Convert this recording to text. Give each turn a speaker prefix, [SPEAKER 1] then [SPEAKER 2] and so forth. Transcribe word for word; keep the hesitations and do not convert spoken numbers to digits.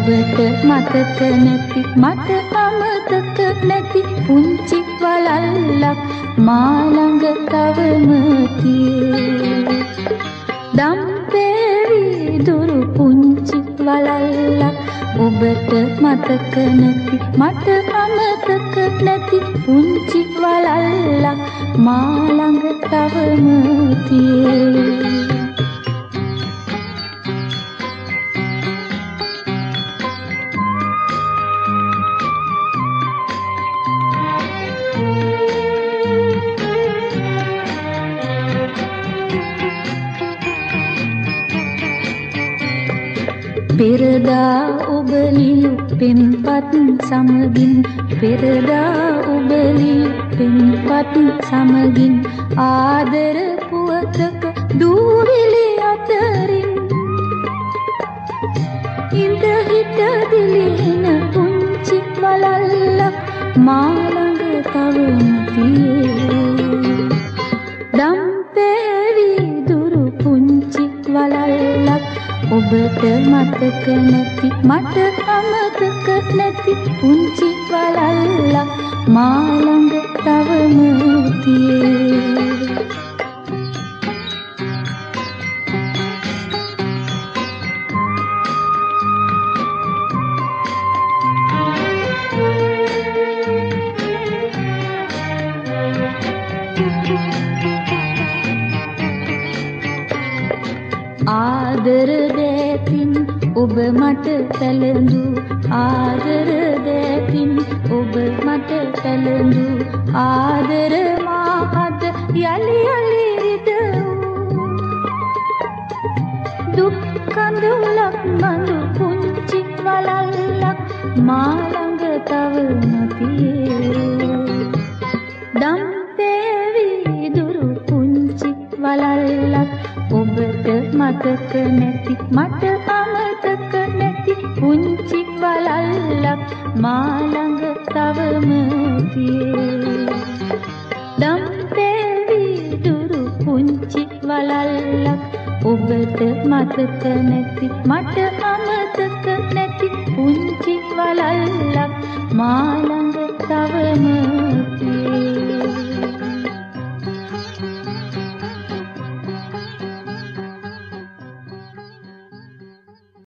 [SPEAKER 1] ඔබට මතක නැති මට අමතක නැති පුංචි වලල්ලක් මා ළඟ තවම තියෙයි. දම්පේවි දුරු පුංචි වලල්ලක් ඔබට මතක නැති මට අමතක නැති පුංචි වලල්ලක් මා ළඟ තවම තියෙයි. පෙරදා ඔබ ලියු පෙම්පත් සමගින් පෙරදා ඔබ ලියු පෙම්පත් සමගින් ආදර පුවතක දූවිලි අතරින් ඉඳ හිට දිලින පුංචි වලල්ලක් මා ළඟ තවම තියෙයි. දම්පේවි දුරු පුංචි වලල්ලක් ඔබට මතක නැති මට අමතක නැති පුංචි වලල්ලක් මා ළඟ තවම තියෙයි. ආදර දෙතින් ඔබ මට පැලඳු ආදර දෙතින් ඔබ මට පැලඳු ආදර මාහද යලි යලි රිදවූ දුක් කඳුලක් මඳු පුංචි වලල්ලක් මා ළඟ තවම තියෙයි. දම්පේවි දුරු පුංචි වලල්ලක් ඔබට මතක නැති මට අමතක නැති පුංචි වලල්ලක් මා ළඟ තවම තියෙයි. දම්පේවි දුරු පුංචි වලල්ලක් ඔබට මතක නැති මට අමතක නැති පුංචි වලල්ලක් මා ළඟ